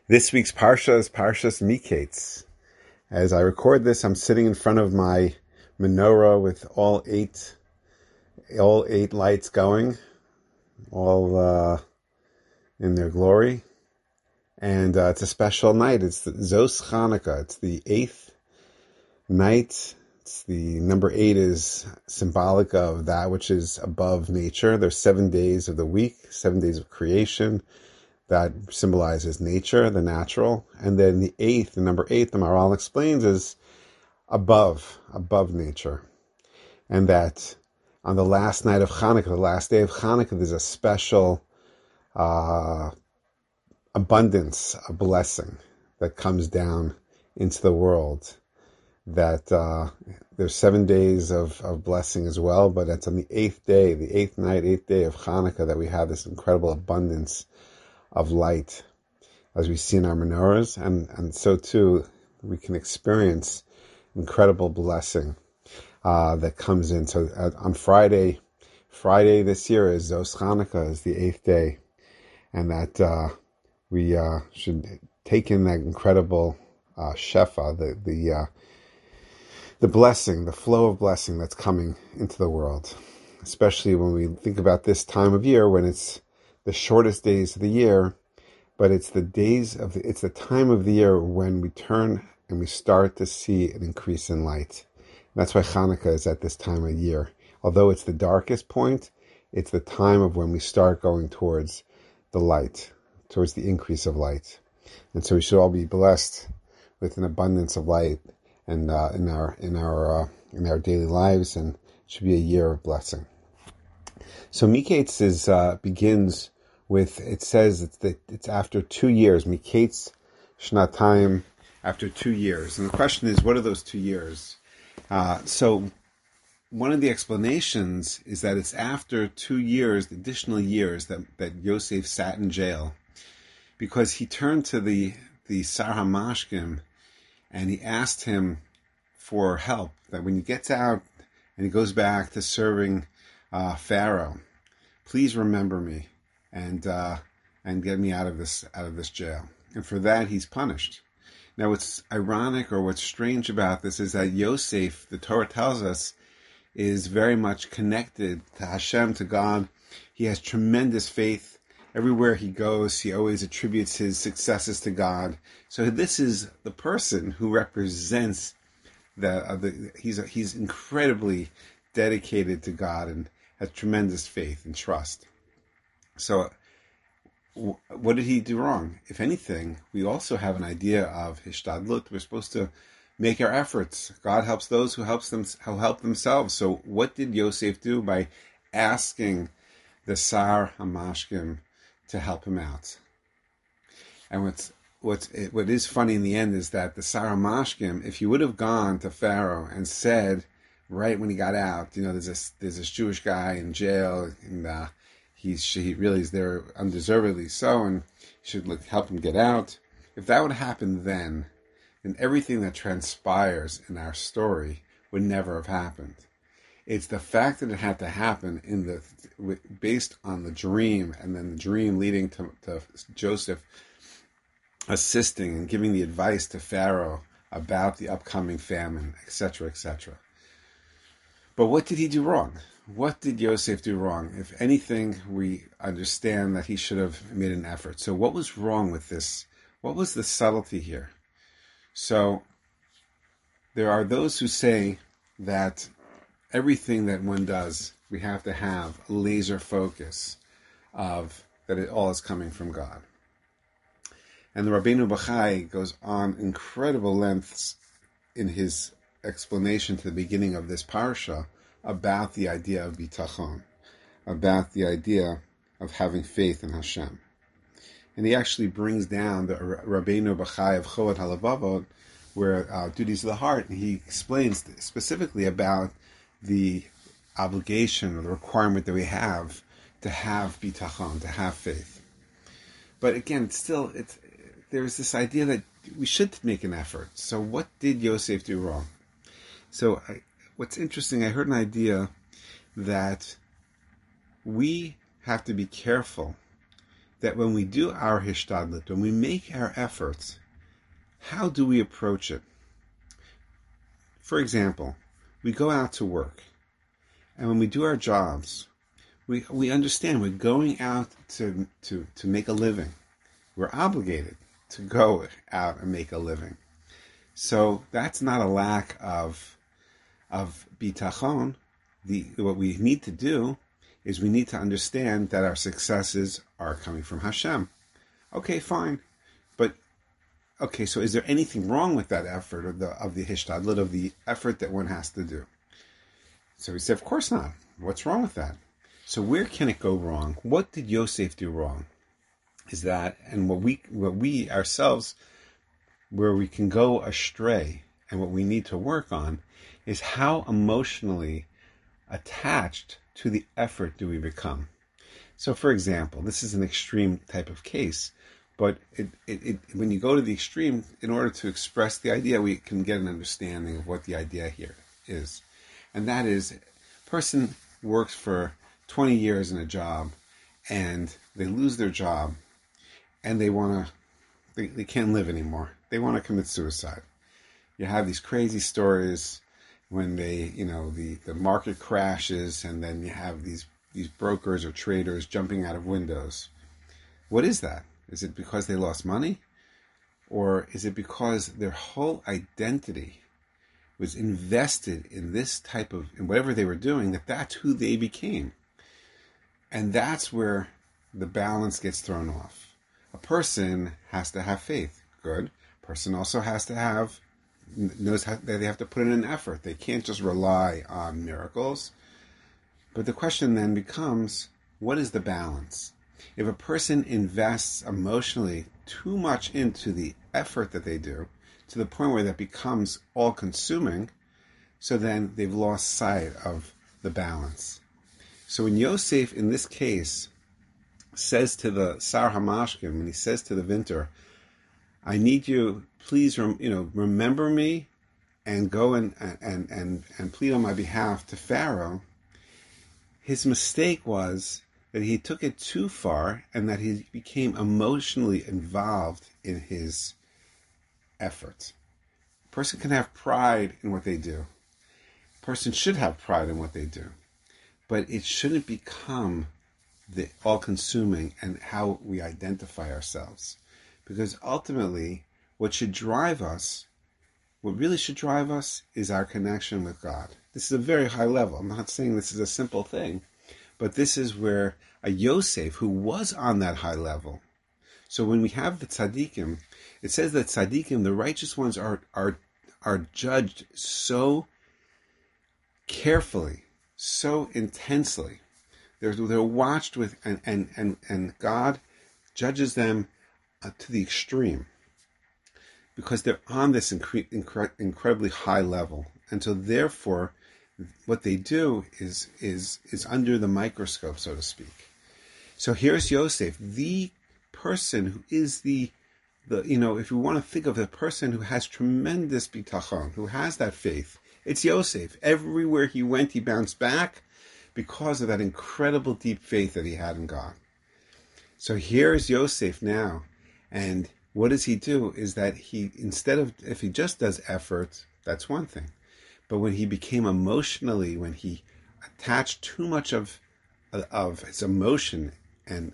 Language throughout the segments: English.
This week's Parsha is Parshas Miketz. As I record this, I'm sitting in front of my menorah with all eight lights going, all in their glory. And it's a special night. It's the Zos Chanukah. It's the 8th night. It's the number 8 is symbolic of that which is above nature. There's 7 days of the week, 7 days of creation. That symbolizes nature, the natural. And then the 8th, the number 8, the Maharal explains, is above nature. And that on the last night of Hanukkah, the last day of Hanukkah, there's a special abundance, a blessing that comes down into the world. That there's 7 days of blessing as well, but it's on the 8th day, the 8th night, 8th day of Hanukkah, that we have this incredible abundance of light, as we see in our menorahs, and so too we can experience incredible blessing that comes in. So on Friday this year is Zos Chanukah, is the 8th day, and that we should take in that incredible shefa, the blessing, the flow of blessing that's coming into the world, especially when we think about this time of year when it's the shortest days of the year, but it's the time of the year when we turn and we start to see an increase in light. And that's why Hanukkah is at this time of year. Although it's the darkest point, it's the time of when we start going towards the light, towards the increase of light. And so we should all be blessed with an abundance of light and in our daily lives, and it should be a year of blessing. So Miketz begins with, it says it's after 2 years, Miketz Shnatayim, after 2 years. And the question is, what are those 2 years? So one of the explanations is that it's after 2 years, additional years, that Yosef sat in jail, because he turned to the Sar HaMashkim and he asked him for help, that when he gets out and he goes back to serving Pharaoh, please remember me and get me out of this jail. And for that, he's punished. Now, what's ironic or what's strange about this is that Yosef, the Torah tells us, is very much connected to Hashem, to God. He has tremendous faith. Everywhere he goes, he always attributes his successes to God. So this is the person who represents he's incredibly dedicated to God and has tremendous faith and trust. So what did he do wrong? If anything, we also have an idea of hishtadlut. We're supposed to make our efforts. God helps those who help themselves. So what did Yosef do by asking the Sar HaMashkim to help him out? And what is funny in the end is that the Sar HaMashkim, if he would have gone to Pharaoh and said, right when he got out, there's this Jewish guy in jail, and he really is there undeservedly so, and should help him get out. If that would have happened then everything that transpires in our story would never have happened. It's the fact that it had to happen based on the dream, and then the dream leading to Joseph assisting and giving the advice to Pharaoh about the upcoming famine, etc., etc. But what did he do wrong? What did Yosef do wrong? If anything, we understand that he should have made an effort. So what was wrong with this? What was the subtlety here? So there are those who say that everything that one does, we have to have a laser focus of that it all is coming from God. And the Rabbeinu Bachai goes on incredible lengths in his explanation to the beginning of this parsha about the idea of bitachon, about the idea of having faith in Hashem. And he actually brings down the Rabbeinu Bachai of Chovot HaLevavot, where duties of the heart, and he explains specifically about the obligation or the requirement that we have to have bitachon, to have faith. But again, there's this idea that we should make an effort. So what did Yosef do wrong? So what's interesting, I heard an idea that we have to be careful that when we do our hishtadlut, when we make our efforts, how do we approach it? For example, we go out to work, and when we do our jobs, we understand we're going out to make a living. We're obligated to go out and make a living. So that's not a lack of bitachon. What we need to do is we need to understand that our successes are coming from Hashem. Okay, fine. But, okay, so is there anything wrong with that effort of the hishtadlut, of the effort that one has to do? So he said, of course not. What's wrong with that? So where can it go wrong? What did Yosef do wrong? Is that, and what we ourselves, where we can go astray, and what we need to work on, is how emotionally attached to the effort do we become. So, for example, this is an extreme type of case, but when you go to the extreme, in order to express the idea, we can get an understanding of what the idea here is. And that is, a person works for 20 years in a job, and they lose their job, and they can't live anymore. They want to commit suicide. You have these crazy stories when the market crashes, and then you have these brokers or traders jumping out of windows. What is that? Is it because they lost money? Or is it because their whole identity was invested in in whatever they were doing, that's who they became? And that's where the balance gets thrown off. A person has to have faith. Good. A person also knows that they have to put in an effort. They can't just rely on miracles. But the question then becomes, what is the balance? If a person invests emotionally too much into the effort that they do, to the point where that becomes all-consuming, so then they've lost sight of the balance. So when Yosef, in this case, says to the Sar Hamashkim, when he says to the Vinter, I need you, please, remember me and go and plead on my behalf to Pharaoh, his mistake was that he took it too far and that he became emotionally involved in his efforts. A person can have pride in what they do. A person should have pride in what they do. But it shouldn't become the all-consuming and how we identify ourselves. Because ultimately, what really should drive us is our connection with God. This is a very high level. I'm not saying this is a simple thing, but this is where a Yosef, who was on that high level. So when we have the tzaddikim, it says that tzaddikim, the righteous ones, are judged so carefully, so intensely. They're watched with, and God judges them to the extreme, because they're on this incredibly high level, and so therefore, what they do is under the microscope, so to speak. So here's Yosef, the person who is the if you want to think of the person who has tremendous bitachon, who has that faith, it's Yosef. Everywhere he went, he bounced back because of that incredible deep faith that he had in God. So here is Yosef now, and what does he do is that if he just does effort, that's one thing. But when he became emotionally, when he attached too much of his emotion and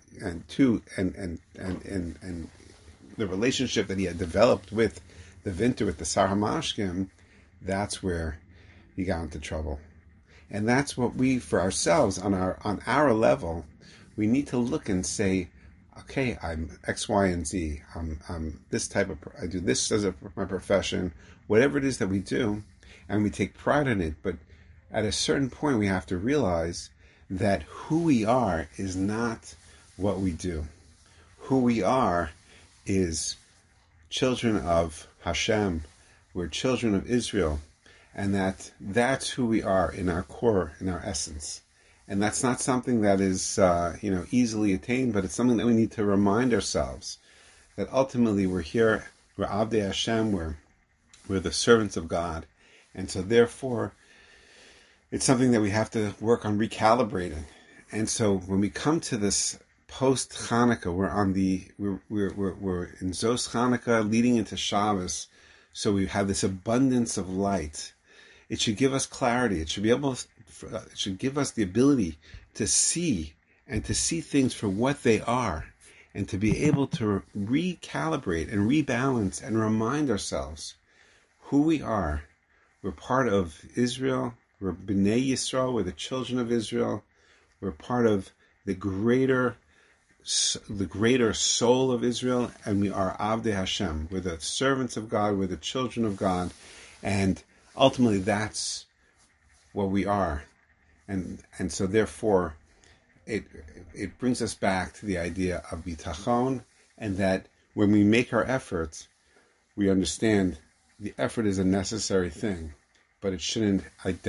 the relationship that he had developed with the Vinter, with the Sar Hamashkim, that's where he got into trouble. And that's what we, for ourselves, on our level, we need to look and say, okay, I'm X, Y, and Z. I'm this type of, I do this as my profession, whatever it is that we do, and we take pride in it. But at a certain point, we have to realize that who we are is not what we do. Who we are is children of Hashem. We're children of Israel. And that's who we are in our core, in our essence. And that's not something that is easily attained, but it's something that we need to remind ourselves that ultimately we're here, we're Avdei Hashem, we're the servants of God. And so therefore, it's something that we have to work on recalibrating. And so when we come to this post Hanukkah. We're in Zos Hanukkah, leading into Shabbos. So we have this abundance of light. It should give us clarity. It should give us the ability to see and to see things for what they are, and to be able to recalibrate and rebalance and remind ourselves who we are. We're part of Israel. We're B'nai Yisrael. We're the children of Israel. We're part of the greater soul of Israel, and we are Avdei Hashem. We're the servants of God. We're the children of God, and ultimately that's what we are. And so therefore, it brings us back to the idea of bitachon, and that when we make our efforts, we understand the effort is a necessary thing, but it shouldn't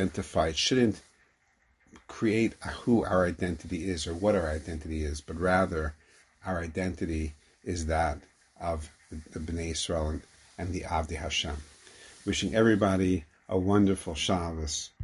create who our identity is or what our identity is, but rather our identity is that of the Bnei Yisrael and the Avdei Hashem. Wishing everybody a wonderful Shabbos.